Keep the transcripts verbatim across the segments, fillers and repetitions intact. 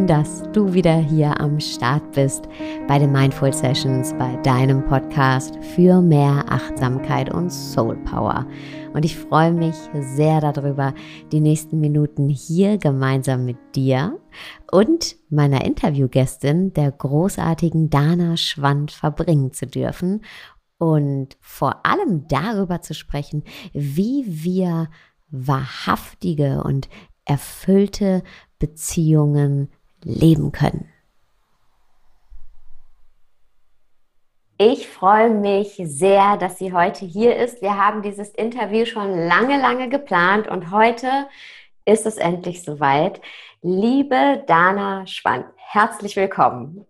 schön, dass du wieder hier am Start bist bei den Mindful Sessions, bei deinem Podcast für mehr Achtsamkeit und Soul Power. Und ich freue mich sehr darüber, die nächsten Minuten hier gemeinsam mit dir und meiner Interviewgästin, der großartigen Dana Schwand, verbringen zu dürfen und vor allem darüber zu sprechen, wie wir wahrhaftige und erfüllte Beziehungen leben können. Ich freue mich sehr, dass sie heute hier ist. Wir haben dieses Interview schon lange, lange geplant und heute ist es endlich soweit. Liebe Dana Schwand, herzlich willkommen.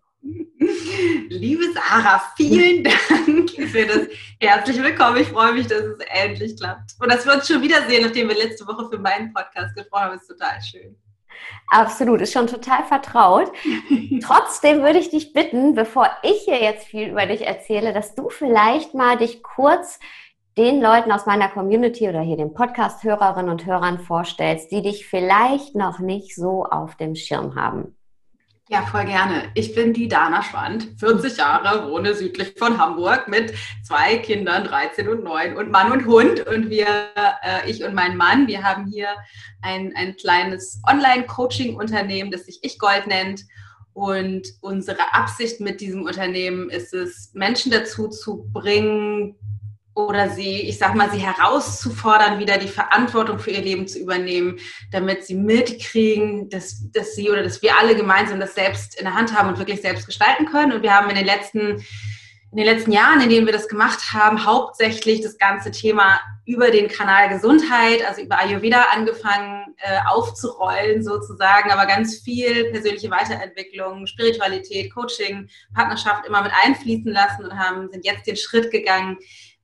Liebe Sarah, vielen Dank für das herzlich willkommen. Ich freue mich, dass es endlich klappt. Und dass wir uns schon wiedersehen, nachdem wir letzte Woche für meinen Podcast gesprochen haben, ist total schön. Absolut, ist schon total vertraut. Trotzdem würde ich dich bitten, bevor ich hier jetzt viel über dich erzähle, dass du vielleicht mal dich kurz den Leuten aus meiner Community oder hier den Podcast-Hörerinnen und Hörern vorstellst, die dich vielleicht noch nicht so auf dem Schirm haben. Ja, voll gerne. Ich bin die Dana Schwand, vierzig Jahre, wohne südlich von Hamburg mit zwei Kindern, dreizehn und neun und Mann und Hund. Und wir, äh, ich und mein Mann, wir haben hier ein, ein kleines Online-Coaching-Unternehmen, das sich Ich Gold nennt. Und unsere Absicht mit diesem Unternehmen ist es, Menschen dazu zu bringen, oder sie, ich sag mal, sie herauszufordern, wieder die Verantwortung für ihr Leben zu übernehmen, damit sie mitkriegen, dass, dass sie oder dass wir alle gemeinsam das selbst in der Hand haben und wirklich selbst gestalten können. Und wir haben in den letzten, in den letzten Jahren, in denen wir das gemacht haben, hauptsächlich das ganze Thema über den Kanal Gesundheit, also über Ayurveda angefangen äh, aufzurollen sozusagen, aber ganz viel persönliche Weiterentwicklung, Spiritualität, Coaching, Partnerschaft immer mit einfließen lassen und haben, sind jetzt den Schritt gegangen,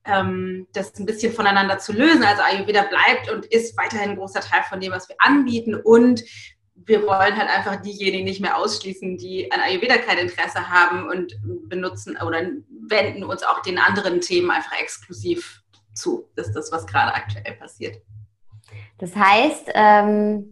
das ein bisschen voneinander zu lösen. Also Ayurveda bleibt und ist weiterhin ein großer Teil von dem, was wir anbieten, und wir wollen halt einfach diejenigen nicht mehr ausschließen, die an Ayurveda kein Interesse haben, und benutzen oder wenden uns auch den anderen Themen einfach exklusiv zu. Das ist das, was gerade aktuell passiert. Das heißt, ähm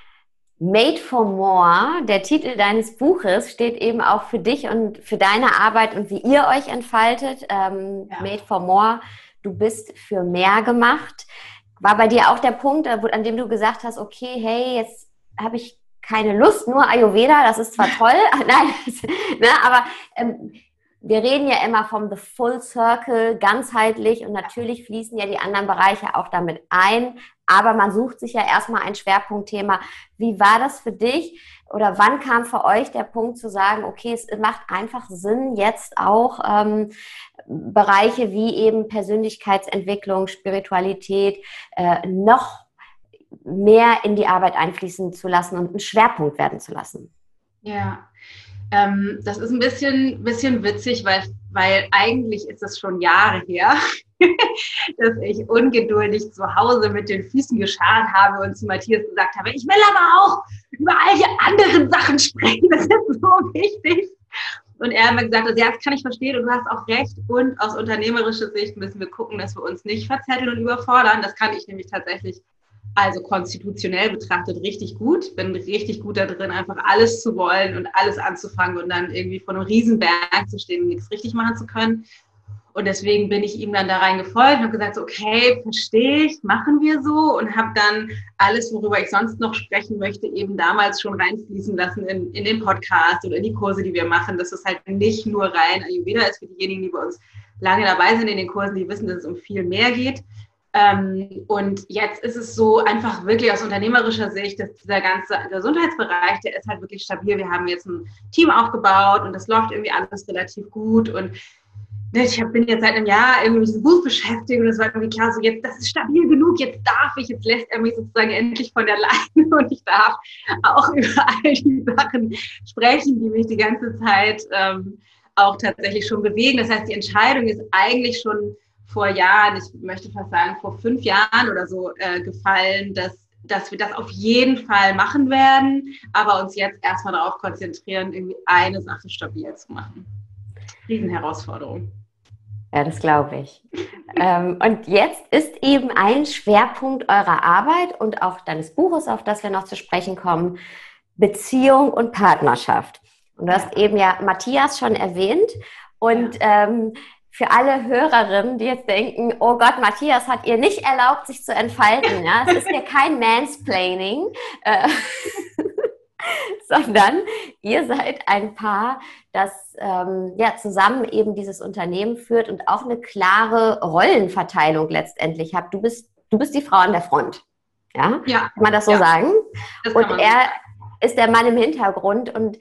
Made for More, der Titel deines Buches, steht eben auch für dich und für deine Arbeit und wie ihr euch entfaltet. Ähm, ja. Made for More, du bist für mehr gemacht. War bei dir auch der Punkt, an dem du gesagt hast, okay, hey, jetzt habe ich keine Lust, nur Ayurveda, das ist zwar toll, nein, ne, aber ähm, wir reden ja immer vom The Full Circle, ganzheitlich, und natürlich fließen ja die anderen Bereiche auch damit ein, aber man sucht sich ja erstmal ein Schwerpunktthema. Wie war das für dich oder wann kam für euch der Punkt zu sagen, okay, es macht einfach Sinn, jetzt auch ähm, Bereiche wie eben Persönlichkeitsentwicklung, Spiritualität äh, noch mehr in die Arbeit einfließen zu lassen und einen Schwerpunkt werden zu lassen? Ja, ähm, das ist ein bisschen, bisschen witzig, weil, weil eigentlich ist es schon Jahre her, dass ich ungeduldig zu Hause mit den Füßen geschart habe und zu Matthias gesagt habe, ich will aber auch über all die anderen Sachen sprechen, das ist so wichtig. Und er hat mir gesagt, ja, das kann ich verstehen und du hast auch recht. Und aus unternehmerischer Sicht müssen wir gucken, dass wir uns nicht verzetteln und überfordern. Das kann ich nämlich tatsächlich, also konstitutionell betrachtet, richtig gut. Bin richtig gut da drin, einfach alles zu wollen und alles anzufangen und dann irgendwie vor einem Riesenberg zu stehen und nichts richtig machen zu können. Und deswegen bin ich ihm dann da rein gefolgt und habe gesagt, so, okay, verstehe ich, machen wir so, und habe dann alles, worüber ich sonst noch sprechen möchte, eben damals schon reinfließen lassen in, in den Podcast oder in die Kurse, die wir machen, dass es halt nicht nur rein Ayurveda ist. Für diejenigen, die bei uns lange dabei sind in den Kursen, die wissen, dass es um viel mehr geht. Ähm, und jetzt ist es so einfach wirklich aus unternehmerischer Sicht, dass dieser ganze Gesundheitsbereich, der ist halt wirklich stabil. Wir haben jetzt ein Team aufgebaut und das läuft irgendwie alles relativ gut, und ich bin jetzt seit einem Jahr irgendwie mit diesem Buch beschäftigt und es war irgendwie klar, so jetzt, das ist stabil genug, jetzt darf ich, jetzt lässt er mich sozusagen endlich von der Leine und ich darf auch über all die Sachen sprechen, die mich die ganze Zeit ähm, auch tatsächlich schon bewegen. Das heißt, die Entscheidung ist eigentlich schon vor Jahren, ich möchte fast sagen vor fünf Jahren oder so äh, gefallen, dass, dass wir das auf jeden Fall machen werden, aber uns jetzt erstmal darauf konzentrieren, irgendwie eine Sache stabil zu machen. Riesenherausforderung. Ja, das glaube ich. ähm, und jetzt ist eben ein Schwerpunkt eurer Arbeit und auch deines Buches, auf das wir noch zu sprechen kommen, Beziehung und Partnerschaft. Und du hast eben ja Matthias schon erwähnt. Und ja. ähm, für alle Hörerinnen, die jetzt denken, oh Gott, Matthias hat ihr nicht erlaubt, sich zu entfalten. Ja? Es ist hier kein Mansplaining, äh, sondern ihr seid ein Paar, das ähm, ja, zusammen eben dieses Unternehmen führt und auch eine klare Rollenverteilung letztendlich hat. Du bist, du bist die Frau an der Front. Ja? Ja. Kann man das so ja. sagen? Das und er sagen. ist der Mann im Hintergrund. Und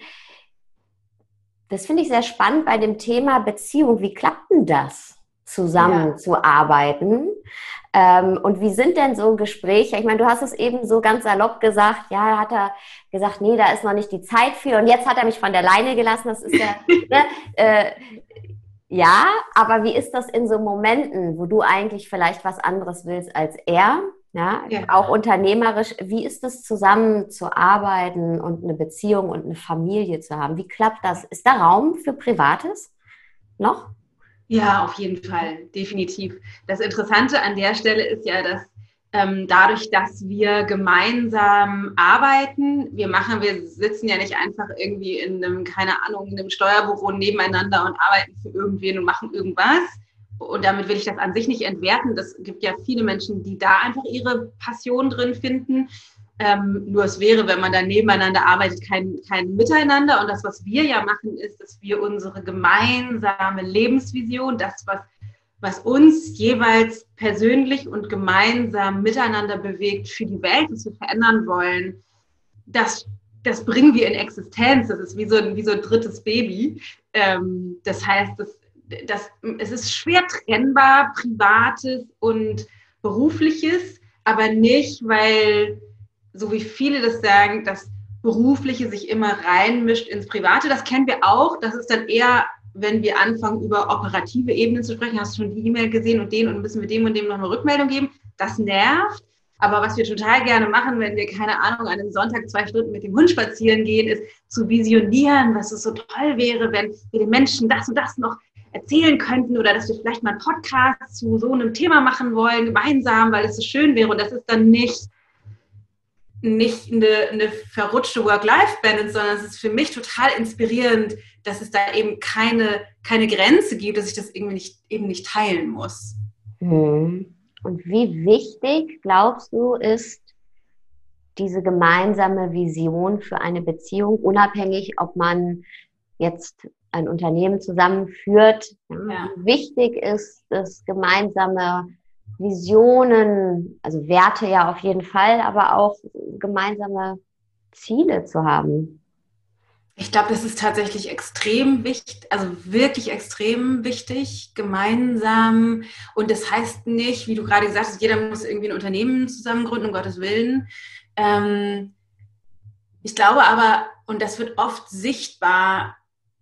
das finde ich sehr spannend bei dem Thema Beziehung. Wie klappt denn das, zusammenzuarbeiten? Ja. Ähm, und wie sind denn so Gespräche? Ich meine, du hast es eben so ganz salopp gesagt. Ja, hat er gesagt, nee, da ist noch nicht die Zeit für. Und jetzt hat er mich von der Leine gelassen. Das ist ja, ne, äh, ja, aber wie ist das in so Momenten, wo du eigentlich vielleicht was anderes willst als er? Ja, ja, auch unternehmerisch. Wie ist es, zusammen zu arbeiten und eine Beziehung und eine Familie zu haben? Wie klappt das? Ist da Raum für Privates noch? Ja, auf jeden Fall, definitiv. Das Interessante an der Stelle ist ja, dass ähm, dadurch, dass wir gemeinsam arbeiten, wir machen, wir sitzen ja nicht einfach irgendwie in einem, keine Ahnung, in einem Steuerbüro nebeneinander und arbeiten für irgendwen und machen irgendwas. Und damit will ich das an sich nicht entwerten. Das gibt ja viele Menschen, die da einfach ihre Passion drin finden. Ähm, nur es wäre, wenn man dann nebeneinander arbeitet, kein, kein Miteinander. Und das, was wir ja machen, ist, dass wir unsere gemeinsame Lebensvision, das, was, was uns jeweils persönlich und gemeinsam miteinander bewegt für die Welt, was wir verändern wollen, das, das bringen wir in Existenz. Das ist wie so ein, wie so ein drittes Baby. Ähm, das heißt, das Das, es ist schwer trennbar, Privates und Berufliches, aber nicht, weil, so wie viele das sagen, das Berufliche sich immer reinmischt ins Private. Das kennen wir auch. Das ist dann eher, wenn wir anfangen, über operative Ebenen zu sprechen. Hast du schon die E-Mail gesehen und den und müssen wir dem und dem noch eine Rückmeldung geben? Das nervt. Aber was wir total gerne machen, wenn wir, keine Ahnung, an einem Sonntag zwei Stunden mit dem Hund spazieren gehen, ist zu visionieren, was es so toll wäre, wenn wir den Menschen das und das noch erzählen könnten oder dass wir vielleicht mal einen Podcast zu so einem Thema machen wollen, gemeinsam, weil es so schön wäre. Und das ist dann nicht, nicht eine, eine verrutschte Work-Life-Balance, sondern es ist für mich total inspirierend, dass es da eben keine, keine Grenze gibt, dass ich das irgendwie nicht, eben nicht teilen muss. Und wie wichtig, glaubst du, ist diese gemeinsame Vision für eine Beziehung, unabhängig, ob man jetzt ein Unternehmen zusammenführt? Ja. Wie wichtig ist es, gemeinsame Visionen, also Werte ja auf jeden Fall, aber auch gemeinsame Ziele zu haben? Ich glaube, das ist tatsächlich extrem wichtig, also wirklich extrem wichtig, gemeinsam. Und das heißt nicht, wie du gerade gesagt hast, jeder muss irgendwie ein Unternehmen zusammen gründen, um Gottes Willen. Ähm, ich glaube aber, und das wird oft sichtbar,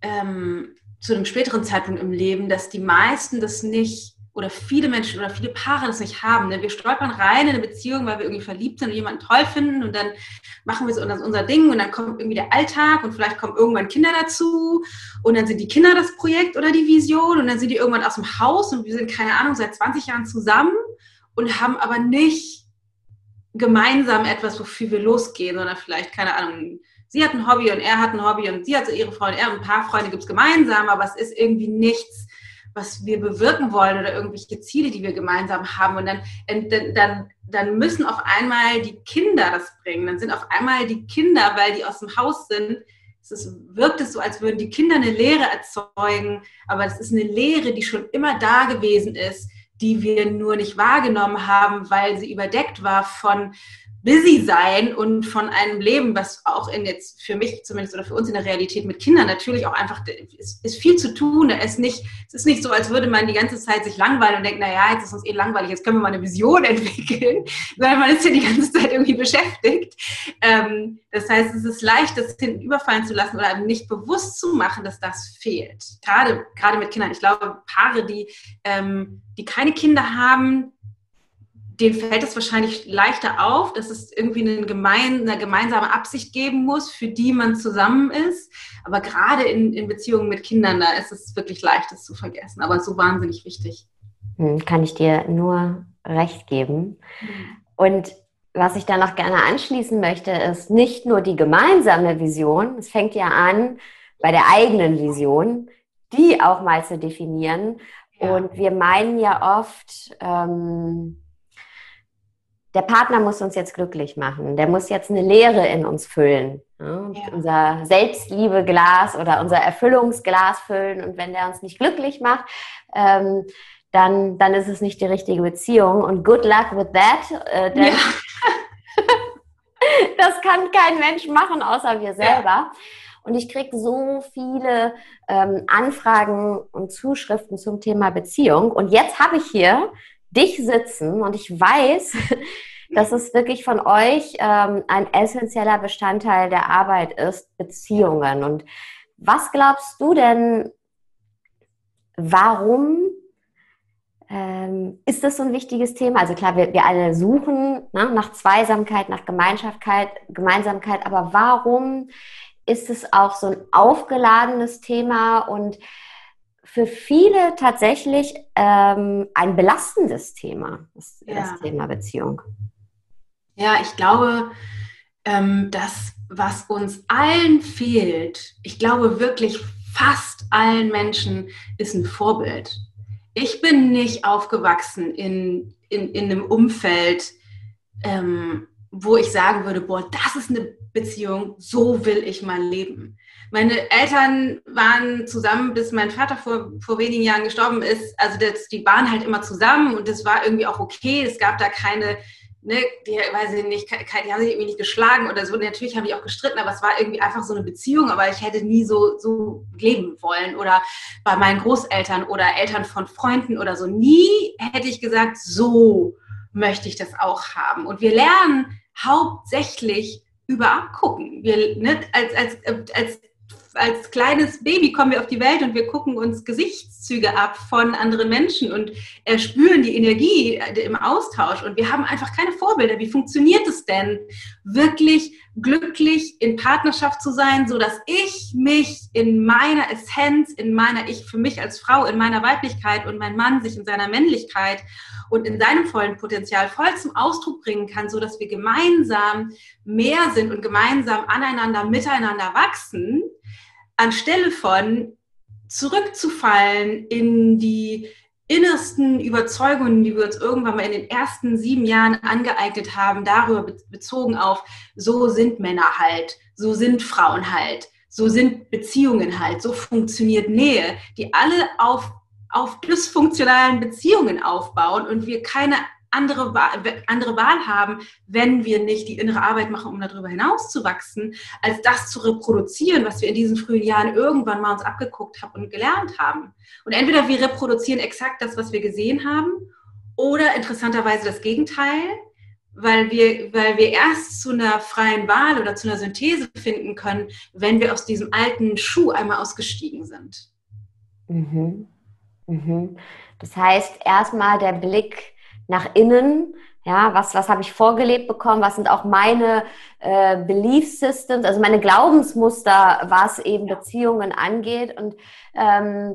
ähm, zu einem späteren Zeitpunkt im Leben, dass die meisten das nicht, oder viele Menschen oder viele Paare das nicht haben. Ne? Wir stolpern rein in eine Beziehung, weil wir irgendwie verliebt sind und jemanden toll finden und dann machen wir so unser Ding und dann kommt irgendwie der Alltag und vielleicht kommen irgendwann Kinder dazu und dann sind die Kinder das Projekt oder die Vision und dann sind die irgendwann aus dem Haus und wir sind, keine Ahnung, seit zwanzig Jahren zusammen und haben aber nicht gemeinsam etwas, wofür wir losgehen, sondern vielleicht, keine Ahnung, sie hat ein Hobby und er hat ein Hobby und sie hat so ihre Freunde, er und ein paar Freunde gibt es gemeinsam, aber es ist irgendwie nichts, was wir bewirken wollen oder irgendwelche Ziele, die wir gemeinsam haben. Und dann, dann, dann müssen auf einmal die Kinder das bringen. Dann sind auf einmal die Kinder, weil die aus dem Haus sind, es ist, wirkt es so, als würden die Kinder eine Lehre erzeugen, aber es ist eine Lehre, die schon immer da gewesen ist, die wir nur nicht wahrgenommen haben, weil sie überdeckt war von busy sein und von einem Leben, was auch in jetzt für mich zumindest oder für uns in der Realität mit Kindern natürlich auch einfach, ist, ist viel zu tun. Es ist, nicht, es ist nicht so, als würde man die ganze Zeit sich langweilen und denken, naja, jetzt ist uns eh langweilig, jetzt können wir mal eine Vision entwickeln, sondern man ist ja die ganze Zeit irgendwie beschäftigt. Ähm, das heißt, es ist leicht, das hinten überfallen zu lassen oder nicht bewusst zu machen, dass das fehlt. Gerade, gerade mit Kindern. Ich glaube, Paare, die, ähm, die keine Kinder haben, denen fällt es wahrscheinlich leichter auf, dass es irgendwie eine, gemein, eine gemeinsame Absicht geben muss, für die man zusammen ist. Aber gerade in, in Beziehungen mit Kindern, da ist es wirklich leicht, das zu vergessen. Aber so wahnsinnig wichtig. Kann ich dir nur recht geben. Und was ich da noch gerne anschließen möchte, ist nicht nur die gemeinsame Vision. Es fängt ja an bei der eigenen Vision, die auch mal zu definieren. Ja. Und wir meinen ja oft, ähm, der Partner muss uns jetzt glücklich machen. Der muss jetzt eine Leere in uns füllen. Ja? Ja. Unser Selbstliebeglas oder unser Erfüllungsglas füllen. Und wenn der uns nicht glücklich macht, ähm, dann, dann ist es nicht die richtige Beziehung. Und good luck with that. Äh, denn ja. Das kann kein Mensch machen, außer wir selber. Ja. Und ich kriege so viele ähm, Anfragen und Zuschriften zum Thema Beziehung. Und jetzt habe ich hier dich sitzen und ich weiß, dass es wirklich von euch ähm, ein essentieller Bestandteil der Arbeit ist, Beziehungen. Und was glaubst du denn, warum ähm, ist das so ein wichtiges Thema? Also klar, wir, wir alle suchen, ne, nach Zweisamkeit, nach Gemeinsamkeit, Gemeinsamkeit, aber warum ist es auch so ein aufgeladenes Thema und für viele tatsächlich ähm, ein belastendes Thema, das, ja. das Thema Beziehung? Ja, ich glaube, ähm, das, was uns allen fehlt, ich glaube wirklich fast allen Menschen, ist ein Vorbild. Ich bin nicht aufgewachsen in, in, in einem Umfeld, ähm, wo ich sagen würde, boah, das ist eine Beziehung, so will ich mal leben. Meine Eltern waren zusammen, bis mein Vater vor, vor wenigen Jahren gestorben ist. Also das, die waren halt immer zusammen und das war irgendwie auch okay. Es gab da keine, ne, die, weiß ich nicht, keine, die haben sich irgendwie nicht geschlagen oder so. Natürlich haben die auch gestritten, aber es war irgendwie einfach so eine Beziehung. Aber ich hätte nie so, so leben wollen. Oder bei meinen Großeltern oder Eltern von Freunden oder so. Nie hätte ich gesagt, so möchte ich das auch haben. Und wir lernen hauptsächlich über Abgucken. Wir, ne, als, als, als Als kleines Baby kommen wir auf die Welt und wir gucken uns Gesichtszüge ab von anderen Menschen und äh, spüren die Energie im Austausch. Und wir haben einfach keine Vorbilder. Wie funktioniert es denn, wirklich glücklich in Partnerschaft zu sein, sodass ich mich in meiner Essenz, in meiner, ich für mich als Frau, in meiner Weiblichkeit und mein Mann sich in seiner Männlichkeit und in seinem vollen Potenzial voll zum Ausdruck bringen kann, sodass wir gemeinsam mehr sind und gemeinsam aneinander, miteinander wachsen, anstelle von zurückzufallen in die innersten Überzeugungen, die wir uns irgendwann mal in den ersten sieben Jahren angeeignet haben, darüber bezogen auf, so sind Männer halt, so sind Frauen halt, so sind Beziehungen halt, so funktioniert Nähe, die alle auf, auf dysfunktionalen Beziehungen aufbauen und wir keine andere Wahl, andere Wahl haben, wenn wir nicht die innere Arbeit machen, um darüber hinaus zu wachsen, als das zu reproduzieren, was wir in diesen frühen Jahren irgendwann mal uns abgeguckt haben und gelernt haben. Und entweder wir reproduzieren exakt das, was wir gesehen haben, oder interessanterweise das Gegenteil, weil wir, weil wir erst zu einer freien Wahl oder zu einer Synthese finden können, wenn wir aus diesem alten Schuh einmal ausgestiegen sind. Mhm. Mhm. Das heißt, erstmal der Blick nach innen, ja, was, was habe ich vorgelebt bekommen, was sind auch meine äh, Belief Systems, also meine Glaubensmuster, was eben Beziehungen angeht und ähm,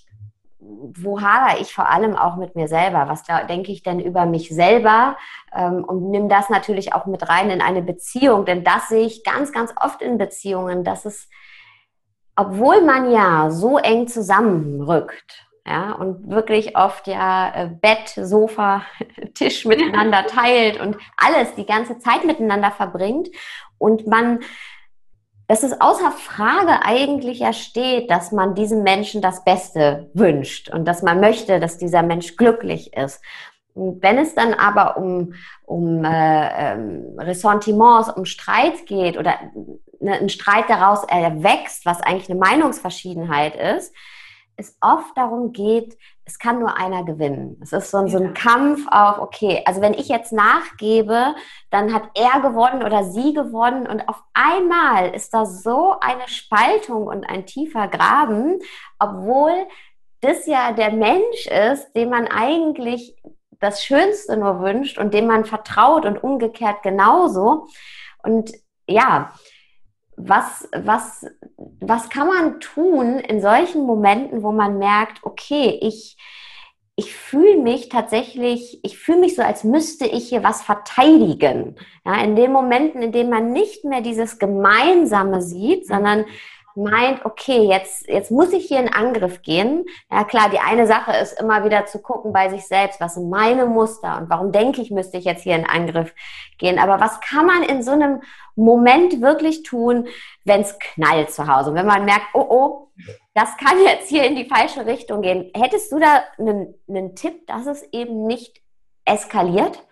wo hadere ich vor allem auch mit mir selber, was glaub, denke ich denn über mich selber ähm, und nimm das natürlich auch mit rein in eine Beziehung, denn das sehe ich ganz, ganz oft in Beziehungen, dass es, obwohl man ja so eng zusammenrückt, ja, und wirklich oft ja Bett, Sofa, Tisch miteinander teilt und alles die ganze Zeit miteinander verbringt und man, dass es außer Frage eigentlich ja steht, dass man diesem Menschen das Beste wünscht und dass man möchte, dass dieser Mensch glücklich ist. Und wenn es dann aber um, um äh, ähm, Ressentiments, um Streit geht oder ne, ein Streit daraus erwächst, was eigentlich eine Meinungsverschiedenheit ist, es oft darum geht, es kann nur einer gewinnen. Es ist so ein, ja. so ein Kampf auf, okay, also wenn ich jetzt nachgebe, dann hat er gewonnen oder sie gewonnen und auf einmal ist da so eine Spaltung und ein tiefer Graben, obwohl das ja der Mensch ist, dem man eigentlich das Schönste nur wünscht und dem man vertraut und umgekehrt genauso. Und ja, Was, was, was kann man tun in solchen Momenten, wo man merkt, okay, ich, ich fühle mich tatsächlich, ich fühle mich so, als müsste ich hier was verteidigen. Ja, in den Momenten, in denen man nicht mehr dieses Gemeinsame sieht, sondern meint, okay, jetzt, jetzt muss ich hier in Angriff gehen. Ja klar, die eine Sache ist immer wieder zu gucken bei sich selbst, was sind meine Muster und warum denke ich, müsste ich jetzt hier in Angriff gehen. Aber was kann man in so einem Moment wirklich tun, wenn es knallt zu Hause? Und wenn man merkt, oh, oh, das kann jetzt hier in die falsche Richtung gehen. Hättest du da einen, einen Tipp, dass es eben nicht eskaliert?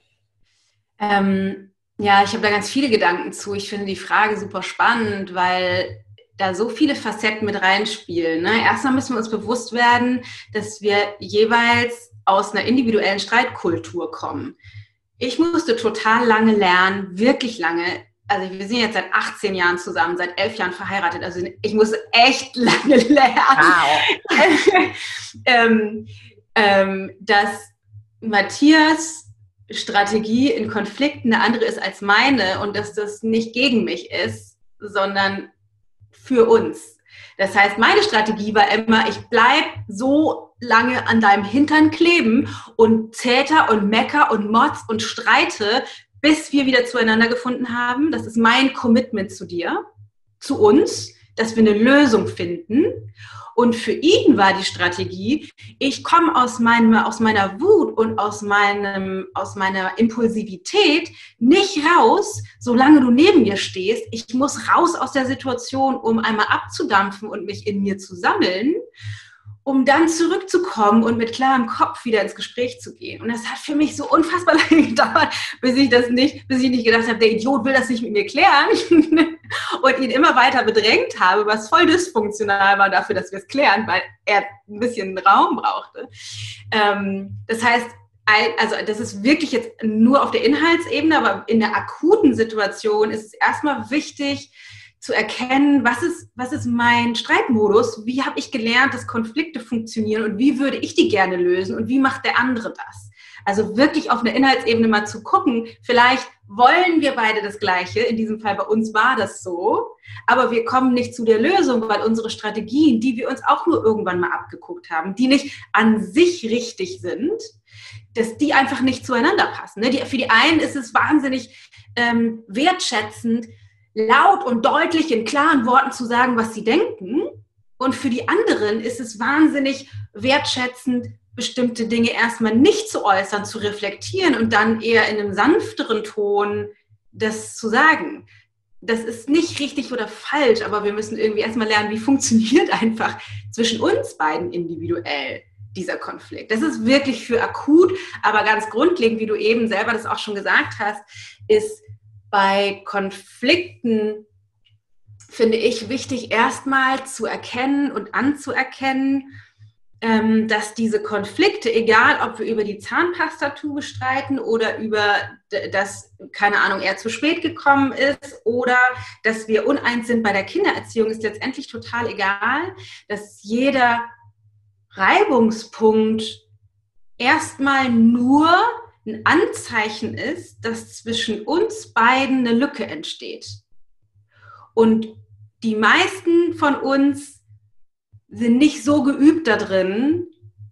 Ähm, ja, ich habe da ganz viele Gedanken zu. Ich finde die Frage super spannend, weil da so viele Facetten mit reinspielen. Ne? Erstmal müssen wir uns bewusst werden, dass wir jeweils aus einer individuellen Streitkultur kommen. Ich musste total lange lernen, wirklich lange. Also wir sind jetzt seit achtzehn Jahren zusammen, seit elf Jahren verheiratet. Also ich musste echt lange lernen, wow. ähm, ähm, dass Matthias Strategie in Konflikten eine andere ist als meine und dass das nicht gegen mich ist, sondern für uns. Das heißt, meine Strategie war immer, ich bleibe so lange an deinem Hintern kleben und täter und mecker und motz und streite, bis wir wieder zueinander gefunden haben. Das ist mein Commitment zu dir, zu uns, dass wir eine Lösung finden. Und für ihn war die Strategie, ich komme aus, meinem, aus meiner Wut und aus, meinem, aus meiner Impulsivität nicht raus, solange du neben mir stehst. Ich muss raus aus der Situation, um einmal abzudampfen und mich in mir zu sammeln, um dann zurückzukommen und mit klarem Kopf wieder ins Gespräch zu gehen. Und das hat für mich so unfassbar lange gedauert, bis ich das nicht, bis ich nicht gedacht habe, der Idiot will das nicht mit mir klären und ihn immer weiter bedrängt habe, was voll dysfunktional war dafür, dass wir es klären, weil er ein bisschen Raum brauchte. Ähm, das heißt, also das ist wirklich jetzt nur auf der Inhaltsebene, aber in der akuten Situation ist es erstmal wichtig, zu erkennen, was ist, was ist mein Streitmodus, wie habe ich gelernt, dass Konflikte funktionieren und wie würde ich die gerne lösen und wie macht der andere das? Also wirklich auf einer Inhaltsebene mal zu gucken, vielleicht wollen wir beide das Gleiche, in diesem Fall bei uns war das so, aber wir kommen nicht zu der Lösung, weil unsere Strategien, die wir uns auch nur irgendwann mal abgeguckt haben, die nicht an sich richtig sind, dass die einfach nicht zueinander passen. Die, für die einen ist es wahnsinnig ähm, wertschätzend, laut und deutlich in klaren Worten zu sagen, was sie denken. Und für die anderen ist es wahnsinnig wertschätzend, bestimmte Dinge erstmal nicht zu äußern, zu reflektieren und dann eher in einem sanfteren Ton das zu sagen. Das ist nicht richtig oder falsch, aber wir müssen irgendwie erstmal lernen, wie funktioniert einfach zwischen uns beiden individuell dieser Konflikt. Das ist wirklich für akut, aber ganz grundlegend, wie du eben selber das auch schon gesagt hast, ist bei Konflikten, finde ich, wichtig, erstmal zu erkennen und anzuerkennen, ähm, dass diese Konflikte, egal ob wir über die Zahnpastatube streiten oder über das, keine Ahnung, er zu spät gekommen ist oder dass wir uneins sind bei der Kindererziehung, ist letztendlich total egal, dass jeder Reibungspunkt erstmal nur ein Anzeichen ist, dass zwischen uns beiden eine Lücke entsteht. Und die meisten von uns sind nicht so geübt da drin,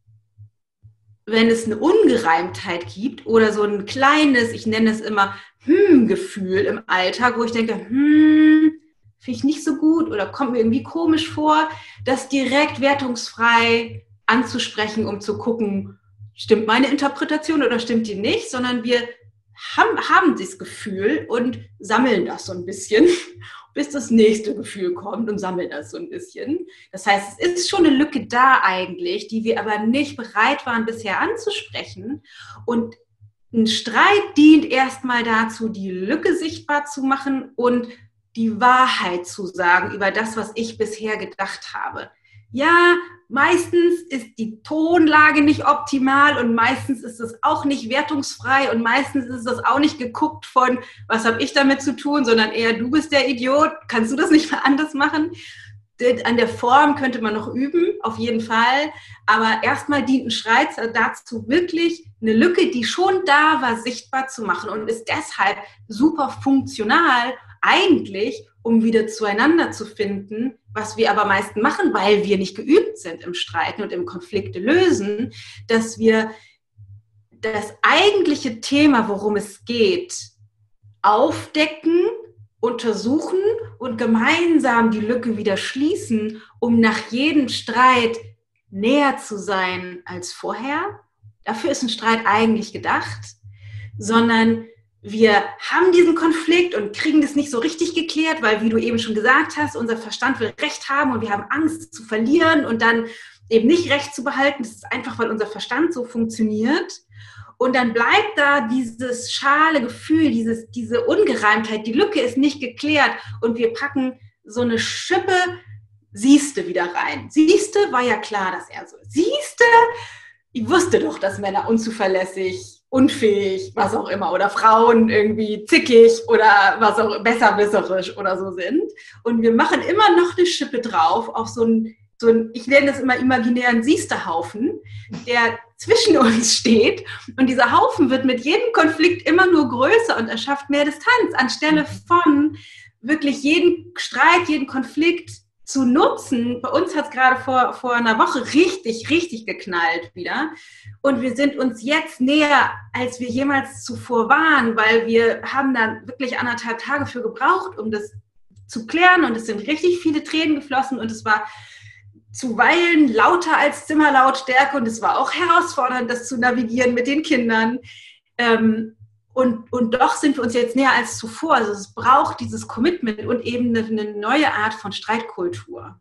wenn es eine Ungereimtheit gibt oder so ein kleines, ich nenne es immer Hm-Gefühl im Alltag, wo ich denke, hm, finde ich nicht so gut oder kommt mir irgendwie komisch vor, das direkt wertungsfrei anzusprechen, um zu gucken, stimmt meine Interpretation oder stimmt die nicht, sondern wir haben, haben dieses Gefühl und sammeln das so ein bisschen, bis das nächste Gefühl kommt und sammeln das so ein bisschen. Das heißt, es ist schon eine Lücke da eigentlich, die wir aber nicht bereit waren, bisher anzusprechen. Und ein Streit dient erstmal dazu, die Lücke sichtbar zu machen und die Wahrheit zu sagen über das, was ich bisher gedacht habe. Ja, meistens ist die Tonlage nicht optimal und meistens ist es auch nicht wertungsfrei und meistens ist das auch nicht geguckt von, was habe ich damit zu tun, sondern eher, du bist der Idiot, kannst du das nicht mal anders machen? An der Form könnte man noch üben, auf jeden Fall, aber erstmal dient ein Streit dazu, wirklich eine Lücke, die schon da war, sichtbar zu machen und ist deshalb super funktional eigentlich, um wieder zueinander zu finden, was wir aber meist machen, weil wir nicht geübt sind im Streiten und im Konflikte lösen, dass wir das eigentliche Thema, worum es geht, aufdecken, untersuchen und gemeinsam die Lücke wieder schließen, um nach jedem Streit näher zu sein als vorher. Dafür ist ein Streit eigentlich gedacht, sondern wir haben diesen Konflikt und kriegen das nicht so richtig geklärt, weil, wie du eben schon gesagt hast, unser Verstand will Recht haben und wir haben Angst zu verlieren und dann eben nicht Recht zu behalten. Das ist einfach, weil unser Verstand so funktioniert. Und dann bleibt da dieses schale Gefühl, dieses, diese Ungereimtheit, die Lücke ist nicht geklärt und wir packen so eine Schippe Siehste wieder rein. Siehste, war ja klar, dass er so ist. Siehste, ich wusste doch, dass Männer unzuverlässig, unfähig, was auch immer, oder Frauen irgendwie zickig oder was auch besserwisserisch oder so sind. Und wir machen immer noch eine Schippe drauf auf so ein, so ein, ich nenne das immer imaginären Siehstehaufen, der zwischen uns steht. Und dieser Haufen wird mit jedem Konflikt immer nur größer und erschafft mehr Distanz, anstelle von wirklich jeden Streit, jeden Konflikt zu nutzen. Bei uns hat es gerade vor, vor einer Woche richtig, richtig geknallt wieder. Und wir sind uns jetzt näher, als wir jemals zuvor waren, weil wir haben dann wirklich anderthalb Tage für gebraucht, um das zu klären. Und es sind richtig viele Tränen geflossen und es war zuweilen lauter als Zimmerlautstärke und es war auch herausfordernd, das zu navigieren mit den Kindern. Ähm, Und, und doch sind wir uns jetzt näher als zuvor. Also es braucht dieses Commitment und eben eine, eine neue Art von Streitkultur.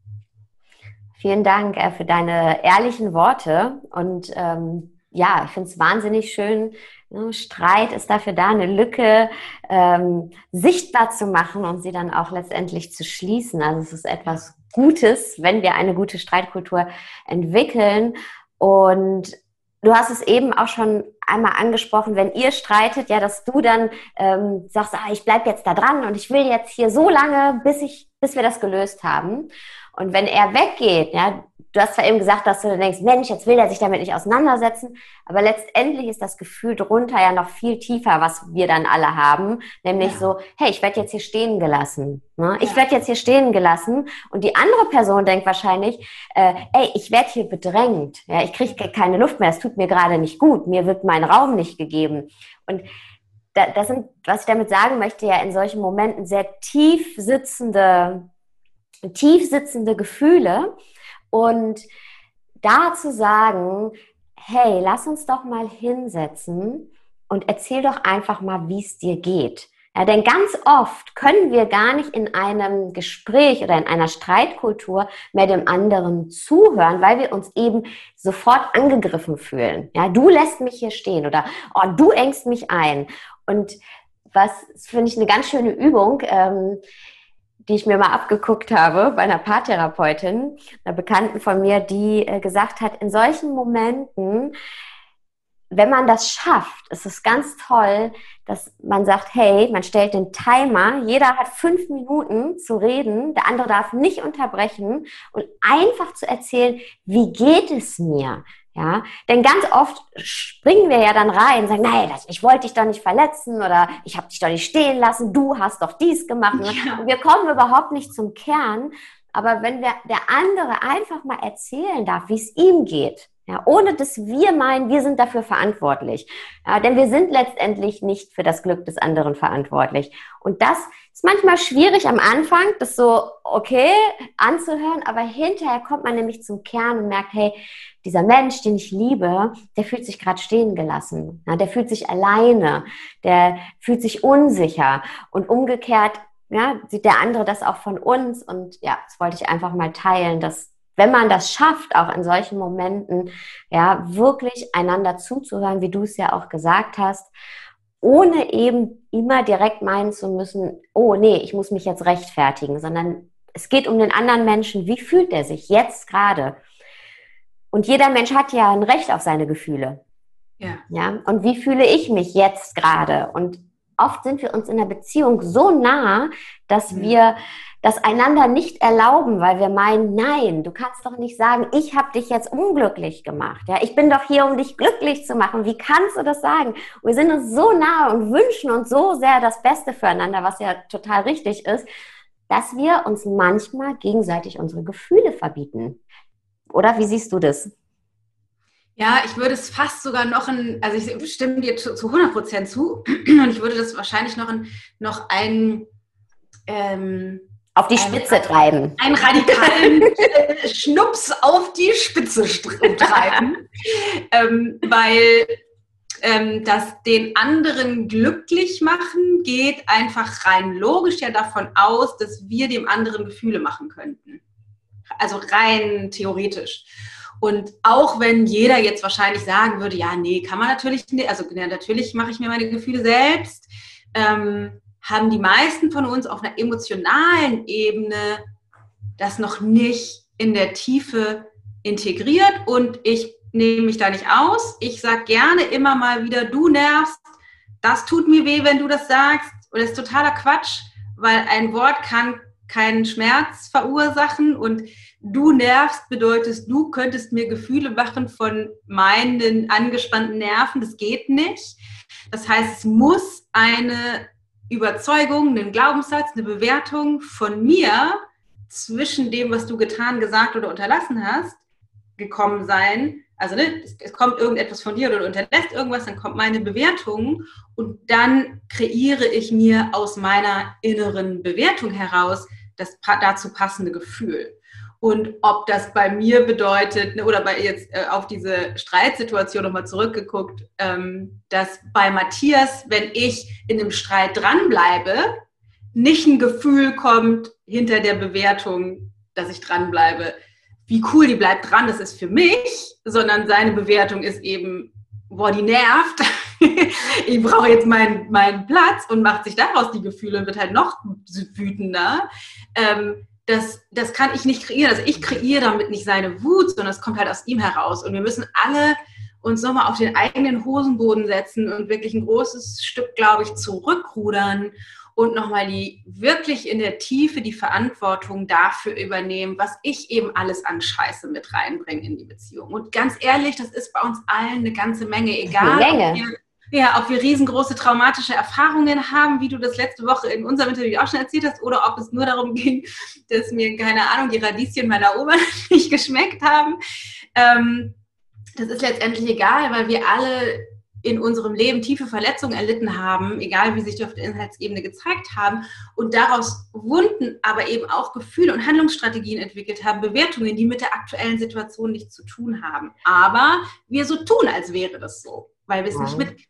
Vielen Dank äh, für deine ehrlichen Worte. Und ähm, ja, ich finde es wahnsinnig schön. Ne? Streit ist dafür da, eine Lücke ähm, sichtbar zu machen und sie dann auch letztendlich zu schließen. Also es ist etwas Gutes, wenn wir eine gute Streitkultur entwickeln. Und du hast es eben auch schon einmal angesprochen, wenn ihr streitet, ja, dass du dann ähm, sagst, ah, ich bleib jetzt da dran und ich will jetzt hier so lange, bis ich, bis wir das gelöst haben. Und wenn er weggeht, ja, du hast zwar eben gesagt, dass du dann denkst, Mensch, jetzt will er sich damit nicht auseinandersetzen, aber letztendlich ist das Gefühl drunter ja noch viel tiefer, was wir dann alle haben, nämlich ja. so, hey, ich werde jetzt hier stehen gelassen. Ne? Ich ja. werde jetzt hier stehen gelassen und die andere Person denkt wahrscheinlich, äh, ey, ich werde hier bedrängt, ja, ich kriege keine Luft mehr, es tut mir gerade nicht gut, mir wird mein Raum nicht gegeben. Und da, das sind, was ich damit sagen möchte, ja in solchen Momenten sehr tief sitzende tief sitzende Gefühle und da zu sagen, hey, lass uns doch mal hinsetzen und erzähl doch einfach mal, wie es dir geht. Ja, denn ganz oft können wir gar nicht in einem Gespräch oder in einer Streitkultur mehr dem anderen zuhören, weil wir uns eben sofort angegriffen fühlen. Ja, du lässt mich hier stehen oder oh, du engst mich ein. Und was finde ich eine ganz schöne Übung, ähm, die ich mir mal abgeguckt habe bei einer Paartherapeutin, einer Bekannten von mir, die äh, gesagt hat, in solchen Momenten, wenn man das schafft, ist es ganz toll, dass man sagt, hey, man stellt den Timer, jeder hat fünf Minuten zu reden, der andere darf nicht unterbrechen und einfach zu erzählen, wie geht es mir? Ja, denn ganz oft springen wir ja dann rein und sagen, nein, das, ich wollte dich doch nicht verletzen oder ich habe dich doch nicht stehen lassen, du hast doch dies gemacht. Ja. Und wir kommen überhaupt nicht zum Kern. Aber wenn wir, der andere einfach mal erzählen darf, wie es ihm geht, ja, ohne dass wir meinen, wir sind dafür verantwortlich. Ja, denn wir sind letztendlich nicht für das Glück des anderen verantwortlich. Und das ist manchmal schwierig am Anfang, das so okay anzuhören, aber hinterher kommt man nämlich zum Kern und merkt, hey, dieser Mensch, den ich liebe, der fühlt sich gerade stehen gelassen. Ja, der fühlt sich alleine, der fühlt sich unsicher. Und umgekehrt ja, sieht der andere das auch von uns. Und ja, das wollte ich einfach mal teilen, dass wenn man das schafft, auch in solchen Momenten, ja, wirklich einander zuzuhören, wie du es ja auch gesagt hast, ohne eben immer direkt meinen zu müssen, oh nee, ich muss mich jetzt rechtfertigen, sondern es geht um den anderen Menschen, wie fühlt er sich jetzt gerade? Und jeder Mensch hat ja ein Recht auf seine Gefühle. Ja. Ja? Und wie fühle ich mich jetzt gerade? Und oft sind wir uns in der Beziehung so nah, dass mhm. wir das einander nicht erlauben, weil wir meinen, nein, du kannst doch nicht sagen, ich habe dich jetzt unglücklich gemacht. Ja, ich bin doch hier, um dich glücklich zu machen. Wie kannst du das sagen? Und wir sind uns so nah und wünschen uns so sehr das Beste füreinander, was ja total richtig ist. dass wir uns manchmal gegenseitig unsere Gefühle verbieten. Oder wie siehst du das? Ja, ich würde es fast sogar noch ein, also ich stimme dir zu, zu hundert Prozent zu und ich würde das wahrscheinlich noch ein, noch ein ähm, auf die Spitze ein, treiben. Einen radikalen äh, Schnups auf die Spitze treiben, ähm, weil ähm, das den anderen glücklich machen geht einfach rein logisch ja davon aus, dass wir dem anderen Gefühle machen könnten. Also rein theoretisch. Und auch wenn jeder jetzt wahrscheinlich sagen würde, ja, nee, kann man natürlich nicht, also ja, natürlich mache ich mir meine Gefühle selbst, ähm, haben die meisten von uns auf einer emotionalen Ebene das noch nicht in der Tiefe integriert und ich nehme mich da nicht aus. Ich sage gerne immer mal wieder, du nervst, das tut mir weh, wenn du das sagst. Und das ist totaler Quatsch, weil ein Wort kann keinen Schmerz verursachen und du nervst bedeutet, du könntest mir Gefühle machen von meinen angespannten Nerven. Das geht nicht. Das heißt, es muss eine Überzeugung, einen Glaubenssatz, eine Bewertung von mir zwischen dem, was du getan, gesagt oder unterlassen hast, gekommen sein. Also ne, es, es kommt irgendetwas von dir oder du unterlässt irgendwas, dann kommt meine Bewertung und dann kreiere ich mir aus meiner inneren Bewertung heraus das dazu passende Gefühl. Und ob das bei mir bedeutet, oder bei jetzt äh, auf diese Streitsituation nochmal zurückgeguckt, ähm, dass bei Matthias, wenn ich in einem Streit dranbleibe, nicht ein Gefühl kommt hinter der Bewertung, dass ich dranbleibe, wie cool, die bleibt dran, das ist für mich, sondern seine Bewertung ist eben, boah, die nervt, ich brauche jetzt meinen, meinen Platz und macht sich daraus die Gefühle und wird halt noch wütender. Ähm, Das, das kann ich nicht kreieren. Also ich kreiere damit nicht seine Wut, sondern es kommt halt aus ihm heraus. Und wir müssen alle uns nochmal auf den eigenen Hosenboden setzen und wirklich ein großes Stück, glaube ich, zurückrudern und nochmal die wirklich in der Tiefe die Verantwortung dafür übernehmen, was ich eben alles an Scheiße mit reinbringe in die Beziehung. Und ganz ehrlich, das ist bei uns allen eine ganze Menge, egal eine Menge. ob wir Ja, ob wir riesengroße traumatische Erfahrungen haben, wie du das letzte Woche in unserem Interview auch schon erzählt hast, oder ob es nur darum ging, dass mir, keine Ahnung, die Radieschen meiner Oma nicht geschmeckt haben. Ähm, das ist letztendlich egal, weil wir alle in unserem Leben tiefe Verletzungen erlitten haben, egal wie sich die auf der Inhaltsebene gezeigt haben, und daraus Wunden, aber eben auch Gefühle und Handlungsstrategien entwickelt haben, Bewertungen, die mit der aktuellen Situation nichts zu tun haben. Aber wir so tun, als wäre das so, weil wir es nicht mitkriegen.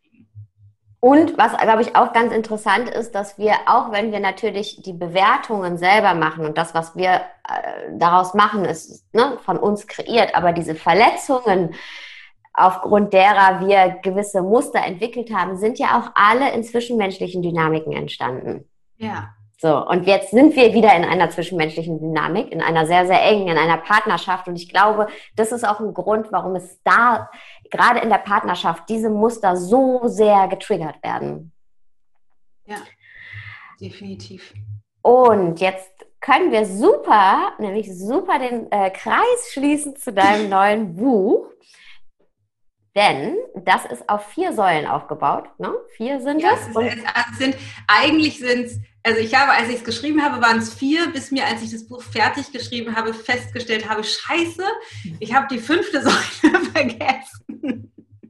Und was, glaube ich, auch ganz interessant ist, dass wir, auch wenn wir natürlich die Bewertungen selber machen und das, was wir äh, daraus machen, ist ne, von uns kreiert, aber diese Verletzungen, aufgrund derer wir gewisse Muster entwickelt haben, sind ja auch alle in zwischenmenschlichen Dynamiken entstanden. Ja. So, und jetzt sind wir wieder in einer zwischenmenschlichen Dynamik, in einer sehr, sehr engen, in einer Partnerschaft. Und ich glaube, das ist auch ein Grund, warum es da, gerade in der Partnerschaft, diese Muster so sehr getriggert werden. Ja, definitiv. Und jetzt können wir super, nämlich super den äh, Kreis schließen zu deinem neuen Buch. Denn das ist auf vier Säulen aufgebaut. Ne? Vier sind ja, es. es. Und es sind, eigentlich sind es, also ich habe, als ich es geschrieben habe, waren es vier, bis mir, als ich das Buch fertig geschrieben habe, festgestellt habe, scheiße, ich habe die fünfte Säule vergessen.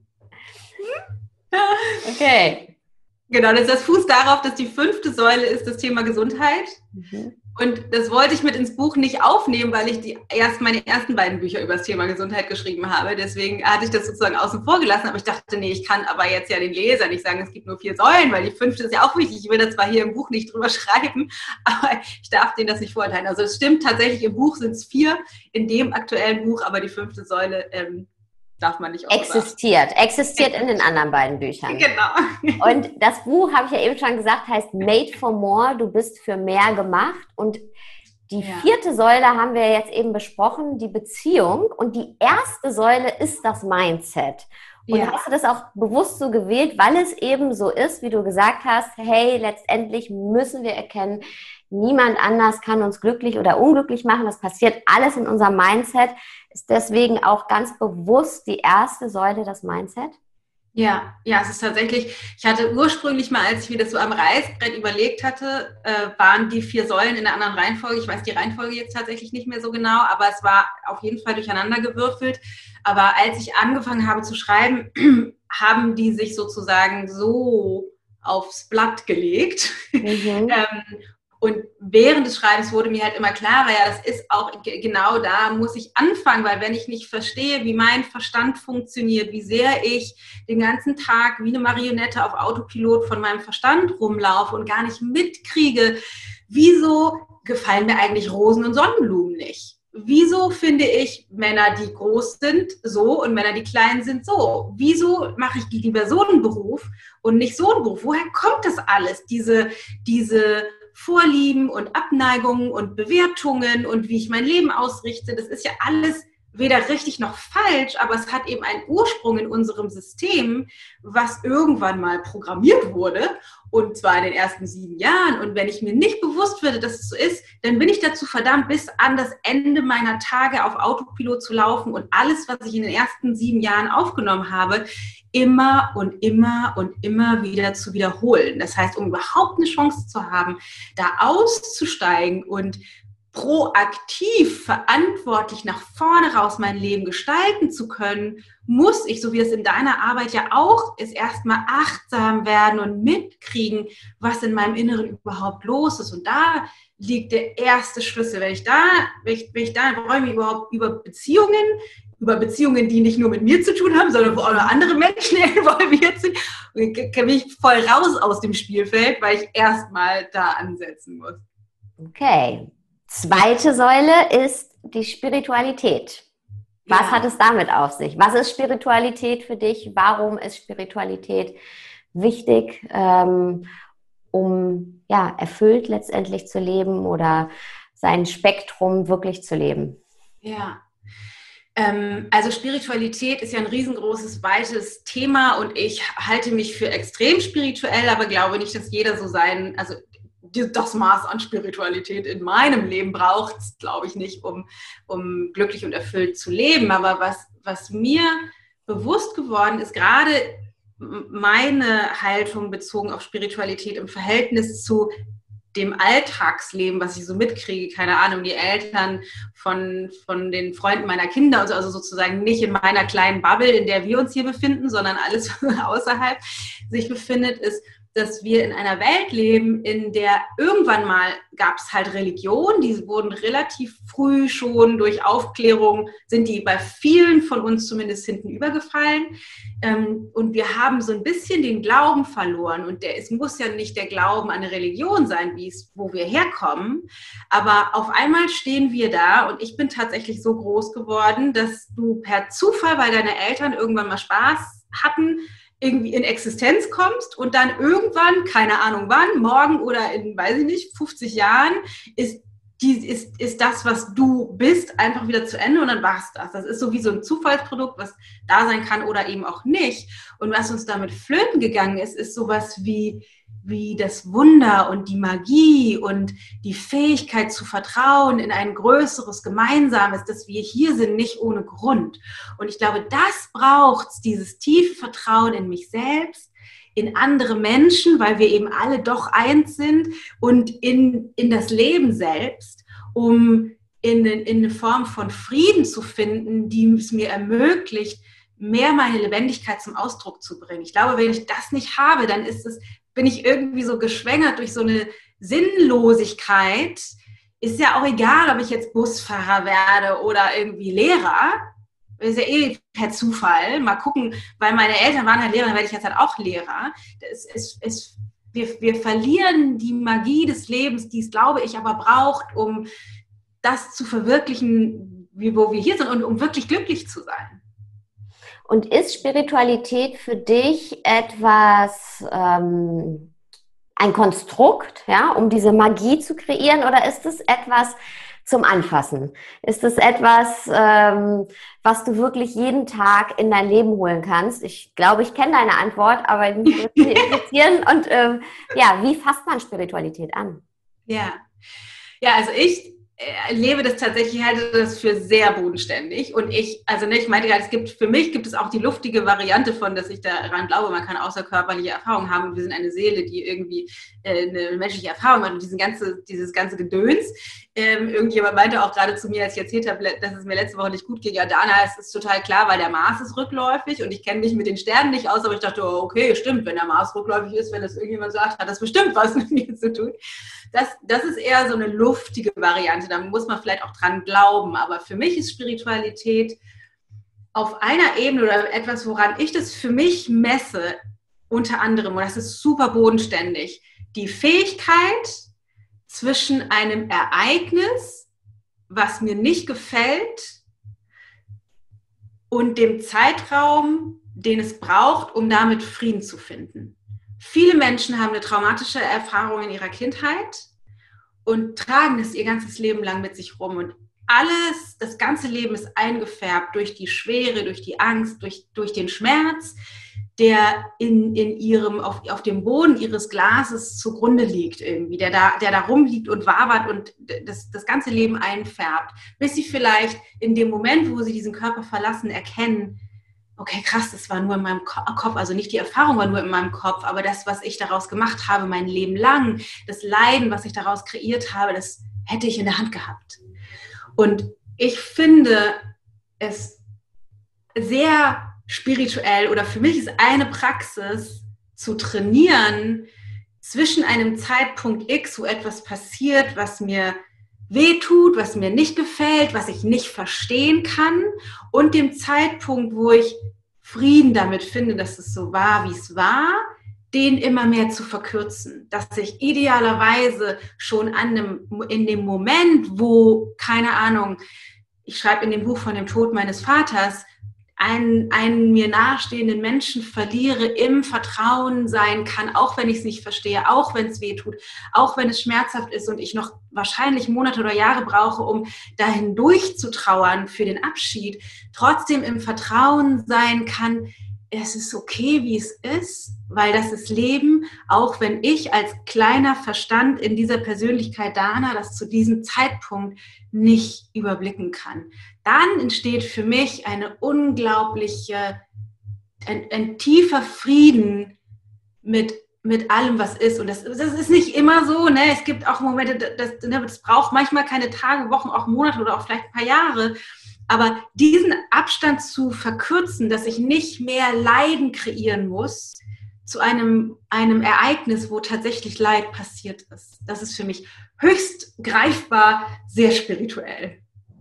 Okay. Genau, das ist das Fuß darauf, dass die fünfte Säule ist das Thema Gesundheit. Mhm. Und das wollte ich mit ins Buch nicht aufnehmen, weil ich die erst meine ersten beiden Bücher über das Thema Gesundheit geschrieben habe. Deswegen hatte ich das sozusagen außen vor gelassen. Aber ich dachte, nee, ich kann aber jetzt ja den Lesern nicht sagen, es gibt nur vier Säulen, weil die fünfte ist ja auch wichtig. Ich will da zwar hier im Buch nicht drüber schreiben, aber ich darf denen das nicht vorenthalten. Also es stimmt tatsächlich, im Buch sind es vier, in dem aktuellen Buch, aber die fünfte Säule ähm, darf man nicht Existiert. Sagen. Existiert in den anderen beiden Büchern. Genau. Und das Buch, habe ich ja eben schon gesagt, heißt Made for More. Du bist für mehr gemacht. Und die ja. vierte Säule haben wir jetzt eben besprochen, die Beziehung. Und die erste Säule ist das Mindset. Und ja. hast du das auch bewusst so gewählt, weil es eben so ist, wie du gesagt hast, hey, letztendlich müssen wir erkennen, niemand anders kann uns glücklich oder unglücklich machen. Das passiert alles in unserem Mindset. Ist deswegen auch ganz bewusst die erste Säule das Mindset? Ja, ja, es ist tatsächlich, ich hatte ursprünglich mal, als ich mir das so am Reißbrett überlegt hatte, äh, waren die vier Säulen in einer anderen Reihenfolge. Ich weiß die Reihenfolge jetzt tatsächlich nicht mehr so genau, aber es war auf jeden Fall durcheinander gewürfelt. Aber als ich angefangen habe zu schreiben, haben die sich sozusagen so aufs Blatt gelegt. Mhm. ähm, Und während des Schreibens wurde mir halt immer klarer, ja, das ist auch genau da, muss ich anfangen, weil wenn ich nicht verstehe, wie mein Verstand funktioniert, wie sehr ich den ganzen Tag wie eine Marionette auf Autopilot von meinem Verstand rumlaufe und gar nicht mitkriege, wieso gefallen mir eigentlich Rosen und Sonnenblumen nicht? Wieso finde ich Männer, die groß sind, so und Männer, die klein sind, so? Wieso mache ich lieber so einen Beruf und nicht so einen Beruf? Woher kommt das alles? Diese, diese Vorlieben und Abneigungen und Bewertungen und wie ich mein Leben ausrichte, das ist ja alles weder richtig noch falsch, aber es hat eben einen Ursprung in unserem System, was irgendwann mal programmiert wurde, und zwar in den ersten sieben Jahren. Und wenn ich mir nicht bewusst würde, dass es so ist, dann bin ich dazu verdammt, bis an das Ende meiner Tage auf Autopilot zu laufen und alles, was ich in den ersten sieben Jahren aufgenommen habe, immer und immer und immer wieder zu wiederholen. Das heißt, um überhaupt eine Chance zu haben, da auszusteigen und proaktiv, verantwortlich nach vorne raus mein Leben gestalten zu können, muss ich, so wie es in deiner Arbeit ja auch ist, erstmal achtsam werden und mitkriegen, was in meinem Inneren überhaupt los ist. Und da liegt der erste Schlüssel. Wenn ich da, wenn ich, wenn ich da räume, überhaupt über Beziehungen, über Beziehungen, die nicht nur mit mir zu tun haben, sondern wo auch noch andere Menschen involviert sind, bin ich voll raus aus dem Spielfeld, weil ich erstmal da ansetzen muss. Okay. Zweite Säule ist die Spiritualität. Was ja. hat es damit auf sich? Was ist Spiritualität für dich? Warum ist Spiritualität wichtig, ähm, um ja, erfüllt letztendlich zu leben oder sein Spektrum wirklich zu leben? Ja, ähm, also Spiritualität ist ja ein riesengroßes, weites Thema und ich halte mich für extrem spirituell, aber glaube nicht, dass jeder so sein, also das Maß an Spiritualität in meinem Leben braucht, glaube ich nicht, um, um glücklich und erfüllt zu leben. Aber was, was mir bewusst geworden ist, gerade meine Haltung bezogen auf Spiritualität im Verhältnis zu dem Alltagsleben, was ich so mitkriege, keine Ahnung, die Eltern von, von den Freunden meiner Kinder, also, also sozusagen nicht in meiner kleinen Bubble, in der wir uns hier befinden, sondern alles außerhalb sich befindet, ist, dass wir in einer Welt leben, in der irgendwann mal gab es halt Religion, die wurden relativ früh schon durch Aufklärung, sind die bei vielen von uns zumindest hinten übergefallen. Und wir haben so ein bisschen den Glauben verloren. Und der, es muss ja nicht der Glauben an eine Religion sein, wie es, wo wir herkommen. Aber auf einmal stehen wir da und ich bin tatsächlich so groß geworden, dass du per Zufall, weil deine Eltern irgendwann mal Spaß hatten, irgendwie in Existenz kommst und dann irgendwann, keine Ahnung wann, morgen oder in, weiß ich nicht, fünfzig Jahren, ist, die, ist, ist das, was du bist, einfach wieder zu Ende und dann war's das. Das ist so wie so ein Zufallsprodukt, was da sein kann oder eben auch nicht. Und was uns damit flöten gegangen ist, ist sowas wie, wie das Wunder und die Magie und die Fähigkeit zu vertrauen in ein größeres Gemeinsames, dass wir hier sind, nicht ohne Grund. Und ich glaube, das braucht dieses tiefe Vertrauen in mich selbst, in andere Menschen, weil wir eben alle doch eins sind und in, in das Leben selbst, um in, in eine Form von Frieden zu finden, die es mir ermöglicht, mehr meine Lebendigkeit zum Ausdruck zu bringen. Ich glaube, wenn ich das nicht habe, dann ist es bin ich irgendwie so geschwängert durch so eine Sinnlosigkeit. Ist ja auch egal, ob ich jetzt Busfahrer werde oder irgendwie Lehrer. Das ist ja eh per Zufall. Mal gucken, weil meine Eltern waren halt Lehrer, dann werde ich jetzt halt auch Lehrer. Es, es, es, wir, wir verlieren die Magie des Lebens, die es, glaube ich, aber braucht, um das zu verwirklichen, wie, wo wir hier sind und um wirklich glücklich zu sein. Und ist Spiritualität für dich etwas, ähm, ein Konstrukt, ja, um diese Magie zu kreieren, oder ist es etwas zum Anfassen? Ist es etwas, ähm, was du wirklich jeden Tag in dein Leben holen kannst? Ich glaube, ich kenne deine Antwort, aber mich würde mich interessieren. Und ähm, ja, wie fasst man Spiritualität an? Ja, ja, also ich erlebe das tatsächlich, halte das für sehr bodenständig. Und ich, also ne, ich meinte gerade, es gibt, für mich gibt es auch die luftige Variante von, dass ich daran glaube, man kann außerkörperliche Erfahrungen haben und wir sind eine Seele, die irgendwie äh, eine menschliche Erfahrung hat und diesen ganze, dieses ganze Gedöns. Ähm, irgendjemand meinte auch gerade zu mir, als ich erzählt habe, dass es mir letzte Woche nicht gut ging, ja Dana, es ist total klar, weil der Mars ist rückläufig und ich kenne mich mit den Sternen nicht aus, aber ich dachte, oh, okay, stimmt, wenn der Mars rückläufig ist, wenn das irgendjemand sagt, hat das bestimmt was mit mir zu tun. Das, das ist eher so eine luftige Variante, da muss man vielleicht auch dran glauben, aber für mich ist Spiritualität auf einer Ebene oder etwas, woran ich das für mich messe, unter anderem, und das ist super bodenständig, die Fähigkeit zwischen einem Ereignis, was mir nicht gefällt, und dem Zeitraum, den es braucht, um damit Frieden zu finden. Viele Menschen haben eine traumatische Erfahrung in ihrer Kindheit und tragen es ihr ganzes Leben lang mit sich rum. Und alles, das ganze Leben ist eingefärbt durch die Schwere, durch die Angst, durch, durch den Schmerz, der in, in ihrem, auf, auf dem Boden ihres Glases zugrunde liegt irgendwie, der da, der da rumliegt und wabert und das, das ganze Leben einfärbt, bis sie vielleicht in dem Moment, wo sie diesen Körper verlassen, erkennen, okay, krass, das war nur in meinem Kopf, also nicht die Erfahrung war nur in meinem Kopf, aber das, was ich daraus gemacht habe, mein Leben lang, das Leiden, was ich daraus kreiert habe, das hätte ich in der Hand gehabt. Und ich finde es sehr spirituell oder für mich ist eine Praxis zu trainieren zwischen einem Zeitpunkt X, wo etwas passiert, was mir wehtut, was mir nicht gefällt, was ich nicht verstehen kann und dem Zeitpunkt, wo ich Frieden damit finde, dass es so war, wie es war, den immer mehr zu verkürzen. Dass ich idealerweise schon an dem, in dem Moment, wo, keine Ahnung, ich schreibe in dem Buch von dem Tod meines Vaters, einen, einen mir nahestehenden Menschen verliere, im Vertrauen sein kann, auch wenn ich es nicht verstehe, auch wenn es weh tut, auch wenn es schmerzhaft ist und ich noch wahrscheinlich Monate oder Jahre brauche, um dahin durchzutrauern für den Abschied, trotzdem im Vertrauen sein kann, es ist okay, wie es ist, weil das ist Leben, auch wenn ich als kleiner Verstand in dieser Persönlichkeit Dana das zu diesem Zeitpunkt nicht überblicken kann. Dann entsteht für mich eine unglaubliche, ein, ein tiefer Frieden mit, mit allem, was ist. Und das, das ist nicht immer so, ne? Es gibt auch Momente, das, das braucht manchmal keine Tage, Wochen, auch Monate oder auch vielleicht ein paar Jahre. Aber diesen Abstand zu verkürzen, dass ich nicht mehr Leiden kreieren muss zu einem, einem Ereignis, wo tatsächlich Leid passiert ist. Das ist für mich höchst greifbar, sehr spirituell.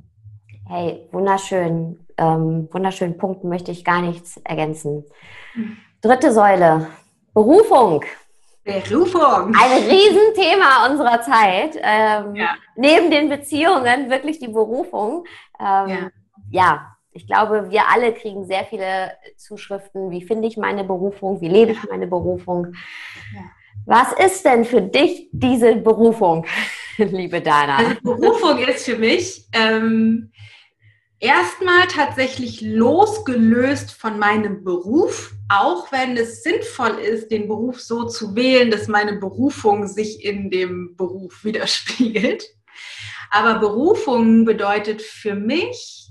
Hey, wunderschön. Ähm, wunderschönen Punkt möchte ich gar nichts ergänzen. Dritte Säule, Berufung. Berufung. Ein Riesenthema unserer Zeit. Ähm, ja. Neben den Beziehungen wirklich die Berufung. Ähm, ja. ja, ich glaube, wir alle kriegen sehr viele Zuschriften. Wie finde ich meine Berufung? Wie lebe ich ja. meine Berufung? Ja. Was ist denn für dich diese Berufung, liebe Dana? Also Berufung ist für mich ähm, erstmal tatsächlich losgelöst von meinem Beruf, auch wenn es sinnvoll ist, den Beruf so zu wählen, dass meine Berufung sich in dem Beruf widerspiegelt. Aber Berufung bedeutet für mich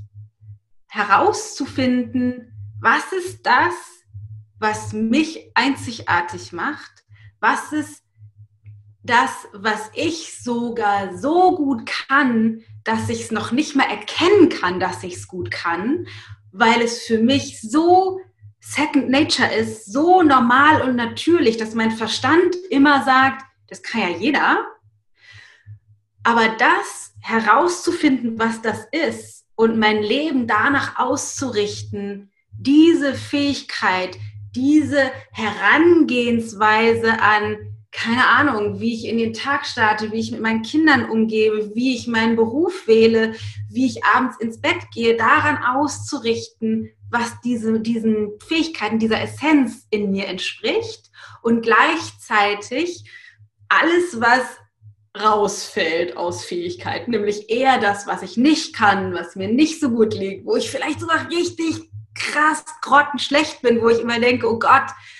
herauszufinden, was ist das, was mich einzigartig macht, was ist das, was ich sogar so gut kann, dass ich es noch nicht mal erkennen kann, dass ich es gut kann, weil es für mich so Second Nature ist, so normal und natürlich, dass mein Verstand immer sagt, das kann ja jeder. Aber das herauszufinden, was das ist und mein Leben danach auszurichten, diese Fähigkeit, diese Herangehensweise an, keine Ahnung, wie ich in den Tag starte, wie ich mit meinen Kindern umgebe, wie ich meinen Beruf wähle, wie ich abends ins Bett gehe, daran auszurichten, was diese, diesen Fähigkeiten, dieser Essenz in mir entspricht und gleichzeitig alles, was rausfällt aus Fähigkeiten, nämlich eher das, was ich nicht kann, was mir nicht so gut liegt, wo ich vielleicht sogar richtig krass grottenschlecht bin, wo ich immer denke, oh Gott,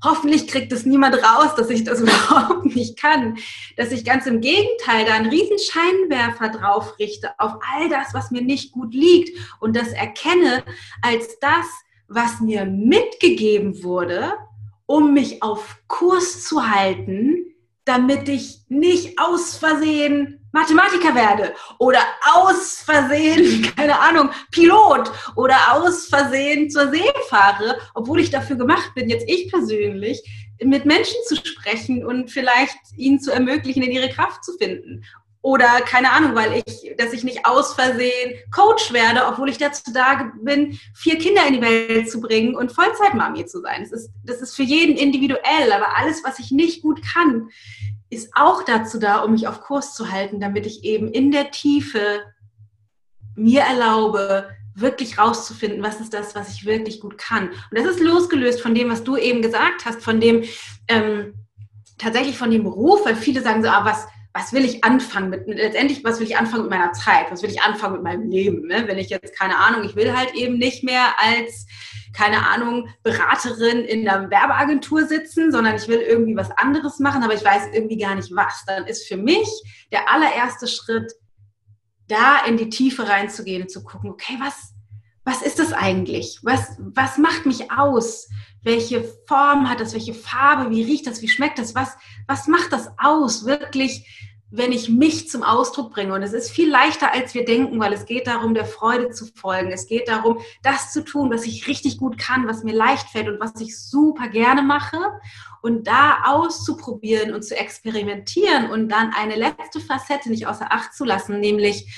hoffentlich kriegt es niemand raus, dass ich das überhaupt nicht kann. Dass ich ganz im Gegenteil da einen riesen Scheinwerfer drauf richte auf all das, was mir nicht gut liegt und das erkenne als das, was mir mitgegeben wurde, um mich auf Kurs zu halten, damit ich nicht aus Versehen Mathematiker werde oder aus Versehen, keine Ahnung, Pilot oder aus Versehen zur See fahre, obwohl ich dafür gemacht bin, jetzt ich persönlich, mit Menschen zu sprechen und vielleicht ihnen zu ermöglichen, in ihre Kraft zu finden. Oder, keine Ahnung, weil ich, dass ich nicht aus Versehen Coach werde, obwohl ich dazu da bin, vier Kinder in die Welt zu bringen und Vollzeitmami zu sein. Das ist, das ist für jeden individuell, aber alles, was ich nicht gut kann, ist auch dazu da, um mich auf Kurs zu halten, damit ich eben in der Tiefe mir erlaube, wirklich rauszufinden, was ist das, was ich wirklich gut kann. Und das ist losgelöst von dem, was du eben gesagt hast, von dem, ähm, tatsächlich von dem Beruf, weil viele sagen so, ah, was, was will ich anfangen mit, letztendlich, was will ich anfangen mit meiner Zeit, was will ich anfangen mit meinem Leben, ne? Wenn ich jetzt, keine Ahnung, ich will halt eben nicht mehr als, keine Ahnung, Beraterin in einer Werbeagentur sitzen, sondern ich will irgendwie was anderes machen, aber ich weiß irgendwie gar nicht was. Dann ist für mich der allererste Schritt, da in die Tiefe reinzugehen und zu gucken, okay, was, was ist das eigentlich? Was, was macht mich aus? Welche Form hat das? Welche Farbe? Wie riecht das? Wie schmeckt das? Was, was macht das aus? Wirklich, wenn ich mich zum Ausdruck bringe. Und es ist viel leichter, als wir denken, weil es geht darum, der Freude zu folgen. Es geht darum, das zu tun, was ich richtig gut kann, was mir leicht fällt und was ich super gerne mache. Und da auszuprobieren und zu experimentieren und dann eine letzte Facette nicht außer Acht zu lassen, nämlich,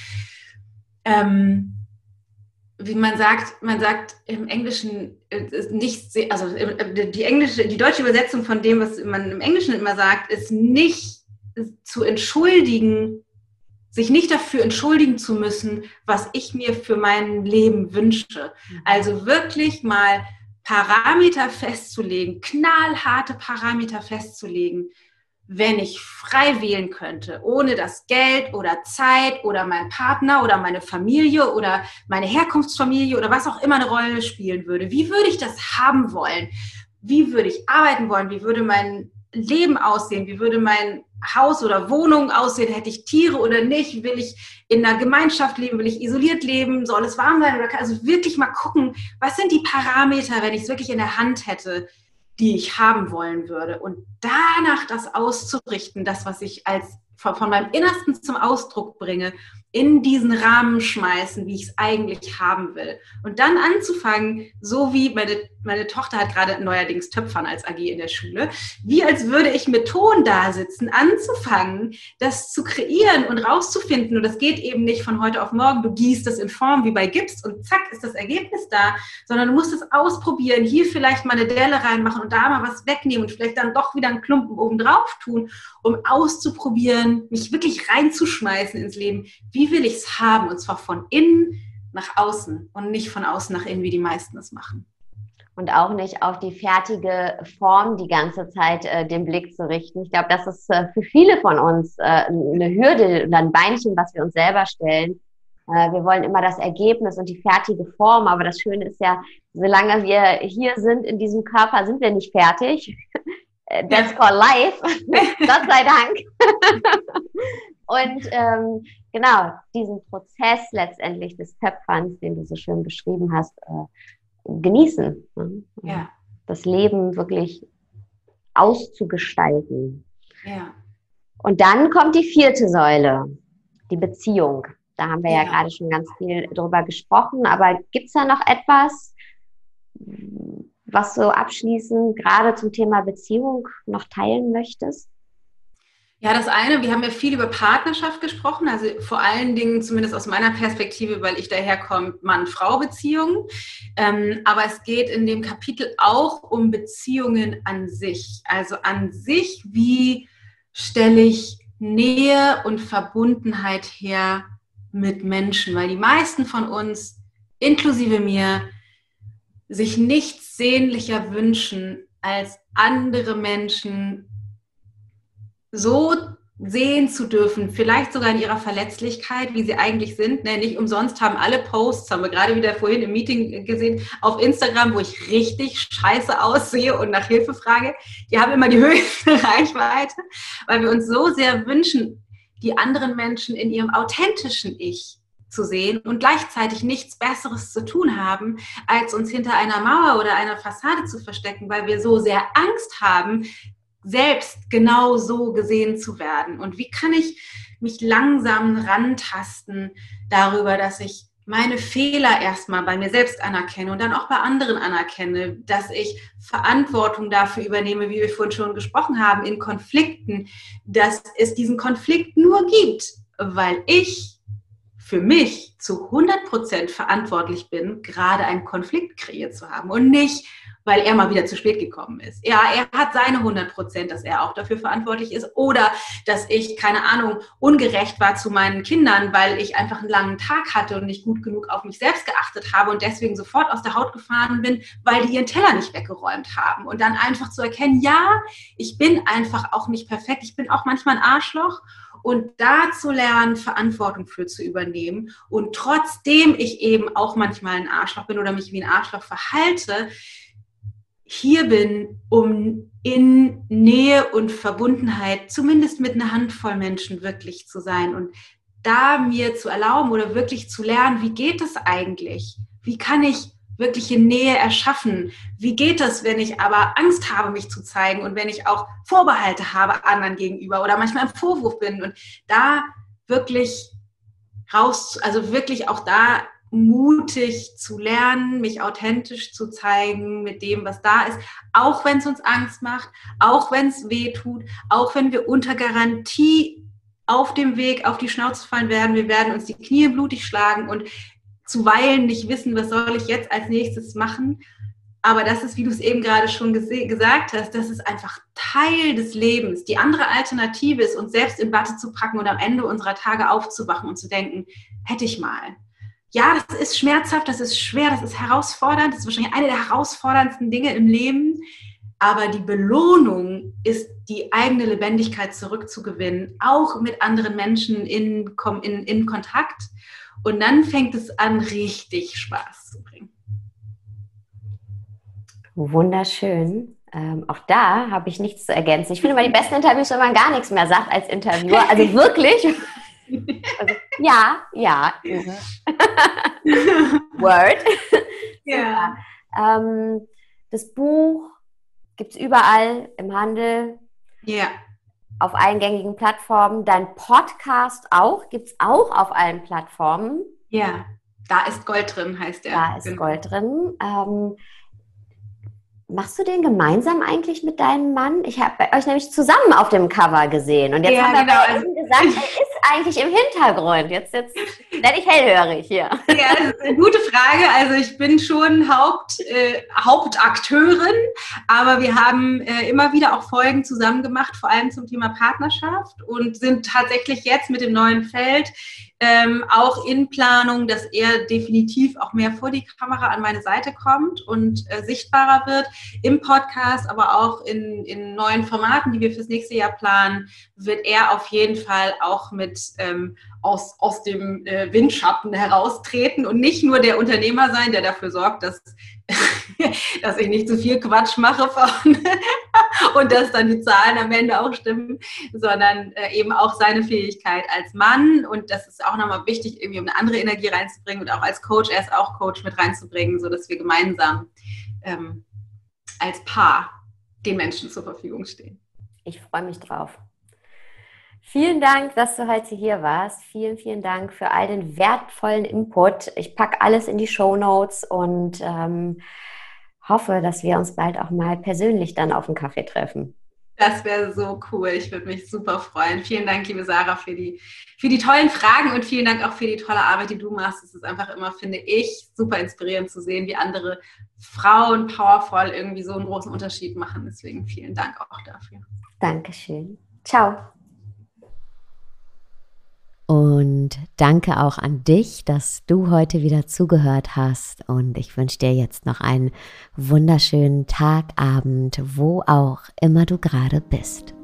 ähm, wie man sagt, man sagt im Englischen nicht, also die englische, die deutsche Übersetzung von dem, was man im Englischen immer sagt, ist nicht zu entschuldigen, sich nicht dafür entschuldigen zu müssen, was ich mir für mein Leben wünsche. Also wirklich mal Parameter festzulegen, knallharte Parameter festzulegen, wenn ich frei wählen könnte, ohne dass Geld oder Zeit oder mein Partner oder meine Familie oder meine Herkunftsfamilie oder was auch immer eine Rolle spielen würde. Wie würde ich das haben wollen? Wie würde ich arbeiten wollen? Wie würde mein Leben aussehen? Wie würde mein Haus oder Wohnung aussehen? Hätte ich Tiere oder nicht? Will ich in einer Gemeinschaft leben? Will ich isoliert leben? Soll es warm sein? Oder kann, also wirklich mal gucken, was sind die Parameter, wenn ich es wirklich in der Hand hätte, die ich haben wollen würde. Und danach das auszurichten, das, was ich als von, von meinem Innersten zum Ausdruck bringe, in diesen Rahmen schmeißen, wie ich es eigentlich haben will. Und dann anzufangen, so wie meine, meine Tochter hat gerade neuerdings Töpfern als A G in der Schule, wie als würde ich mit Ton da sitzen, anzufangen, das zu kreieren und rauszufinden. Und das geht eben nicht von heute auf morgen. Du gießt es in Form wie bei Gips und zack ist das Ergebnis da, sondern du musst es ausprobieren, hier vielleicht mal eine Delle reinmachen und da mal was wegnehmen und vielleicht dann doch wieder einen Klumpen oben drauf tun, um auszuprobieren, mich wirklich reinzuschmeißen ins Leben. Wie will ich es haben? Und zwar von innen nach außen und nicht von außen nach innen, wie die meisten es machen. Und auch nicht auf die fertige Form die ganze Zeit äh, den Blick zu richten. Ich glaube, das ist äh, für viele von uns äh, eine Hürde oder ein Beinchen, was wir uns selber stellen. Äh, wir wollen immer das Ergebnis und die fertige Form, aber das Schöne ist ja, solange wir hier sind in diesem Körper, sind wir nicht fertig. That's called life. Gott sei Dank. Und ähm, genau, diesen Prozess letztendlich des Töpferns, den du so schön beschrieben hast, äh, genießen. Ne? Ja. Das Leben wirklich auszugestalten. Ja. Und dann kommt die vierte Säule, die Beziehung. Da haben wir ja, ja gerade schon ganz viel drüber gesprochen, aber gibt es da noch etwas, was du abschließend gerade zum Thema Beziehung noch teilen möchtest? Ja, das eine, wir haben ja viel über Partnerschaft gesprochen, also vor allen Dingen, zumindest aus meiner Perspektive, weil ich daherkomme, Mann-Frau-Beziehungen. Ähm, aber es geht in dem Kapitel auch um Beziehungen an sich. Also an sich, wie stelle ich Nähe und Verbundenheit her mit Menschen? Weil die meisten von uns, inklusive mir, sich nichts sehnlicher wünschen, als andere Menschen so sehen zu dürfen, vielleicht sogar in ihrer Verletzlichkeit, wie sie eigentlich sind. Ne? Nicht umsonst haben alle Posts, haben wir gerade wieder vorhin im Meeting gesehen, auf Instagram, wo ich richtig scheiße aussehe und nach Hilfe frage, die haben immer die höchste Reichweite, weil wir uns so sehr wünschen, die anderen Menschen in ihrem authentischen Ich zu sehen und gleichzeitig nichts Besseres zu tun haben, als uns hinter einer Mauer oder einer Fassade zu verstecken, weil wir so sehr Angst haben, selbst genau so gesehen zu werden. Und wie kann ich mich langsam rantasten darüber, dass ich meine Fehler erstmal bei mir selbst anerkenne und dann auch bei anderen anerkenne, dass ich Verantwortung dafür übernehme, wie wir vorhin schon gesprochen haben, in Konflikten, dass es diesen Konflikt nur gibt, weil ich für mich zu hundert Prozent verantwortlich bin, gerade einen Konflikt kreiert zu haben und nicht, weil er mal wieder zu spät gekommen ist. Ja, er hat seine hundert Prozent, dass er auch dafür verantwortlich ist oder dass ich, keine Ahnung, ungerecht war zu meinen Kindern, weil ich einfach einen langen Tag hatte und nicht gut genug auf mich selbst geachtet habe und deswegen sofort aus der Haut gefahren bin, weil die ihren Teller nicht weggeräumt haben. Und dann einfach zu erkennen, ja, ich bin einfach auch nicht perfekt, ich bin auch manchmal ein Arschloch. Und da zu lernen, Verantwortung für zu übernehmen und trotzdem ich eben auch manchmal ein Arschloch bin oder mich wie ein Arschloch verhalte, hier bin, um in Nähe und Verbundenheit, zumindest mit einer Handvoll Menschen wirklich zu sein und da mir zu erlauben oder wirklich zu lernen, wie geht es eigentlich? Wie kann ich wirkliche Nähe erschaffen? Wie geht es, wenn ich aber Angst habe, mich zu zeigen und wenn ich auch Vorbehalte habe anderen gegenüber oder manchmal im Vorwurf bin und da wirklich raus, also wirklich auch da mutig zu lernen, mich authentisch zu zeigen mit dem, was da ist, auch wenn es uns Angst macht, auch wenn es weh tut, auch wenn wir unter Garantie auf dem Weg auf die Schnauze fallen werden, wir werden uns die Knie blutig schlagen und zuweilen nicht wissen, was soll ich jetzt als nächstes machen. Aber das ist, wie du es eben gerade schon gese- gesagt hast, das ist einfach Teil des Lebens. Die andere Alternative ist, uns selbst in Watte zu packen und am Ende unserer Tage aufzuwachen und zu denken, hätte ich mal. Ja, das ist schmerzhaft, das ist schwer, das ist herausfordernd, das ist wahrscheinlich eine der herausforderndsten Dinge im Leben. Aber die Belohnung ist, die eigene Lebendigkeit zurückzugewinnen, auch mit anderen Menschen in, in, in Kontakt. Und dann fängt es an, richtig Spaß zu bringen. Wunderschön. Ähm, auch da habe ich nichts zu ergänzen. Ich finde mal die besten Interviews, wenn man gar nichts mehr sagt als Interviewer. Also wirklich. Also, ja, ja. Word. Ja. Ähm, das Buch gibt es überall im Handel. Ja. Auf allen gängigen Plattformen. Dein Podcast auch, gibt es auch auf allen Plattformen. Ja, da ist Gold drin, heißt der. Da ist genau. Gold drin. Ähm, machst du den gemeinsam eigentlich mit deinem Mann? Ich habe euch nämlich zusammen auf dem Cover gesehen. Und jetzt ja, haben wir genau. aber eben gesagt, er ist eigentlich im Hintergrund. Jetzt, jetzt werde ich hellhörig hier. Ja, das ist eine gute Frage. Also ich bin schon Haupt, äh, Hauptakteurin, aber wir haben äh, immer wieder auch Folgen zusammen gemacht, vor allem zum Thema Partnerschaft und sind tatsächlich jetzt mit dem neuen Feld ähm, auch in Planung, dass er definitiv auch mehr vor die Kamera an meine Seite kommt und äh, sichtbarer wird im Podcast, aber auch in, in neuen Formaten, die wir fürs nächste Jahr planen, wird er auf jeden Fall auch mit ähm, aus, aus dem äh, Windschatten heraustreten und nicht nur der Unternehmer sein, der dafür sorgt, dass, dass ich nicht zu viel Quatsch mache von und dass dann die Zahlen am Ende auch stimmen, sondern äh, eben auch seine Fähigkeit als Mann, und das ist auch nochmal wichtig, irgendwie um eine andere Energie reinzubringen und auch als Coach, er ist auch Coach, mit reinzubringen, sodass wir gemeinsam ähm, als Paar den Menschen zur Verfügung stehen. Ich freue mich drauf. Vielen Dank, dass du heute hier warst. Vielen, vielen Dank für all den wertvollen Input. Ich packe alles in die Shownotes und ähm, hoffe, dass wir uns bald auch mal persönlich dann auf einen Kaffee treffen. Das wäre so cool. Ich würde mich super freuen. Vielen Dank, liebe Sarah, für die, für die tollen Fragen und vielen Dank auch für die tolle Arbeit, die du machst. Es ist einfach immer, finde ich, super inspirierend zu sehen, wie andere Frauen powervoll irgendwie so einen großen Unterschied machen. Deswegen vielen Dank auch dafür. Dankeschön. Ciao. Und danke auch an dich, dass du heute wieder zugehört hast. Und ich wünsche dir jetzt noch einen wunderschönen Tag, Abend, wo auch immer du gerade bist.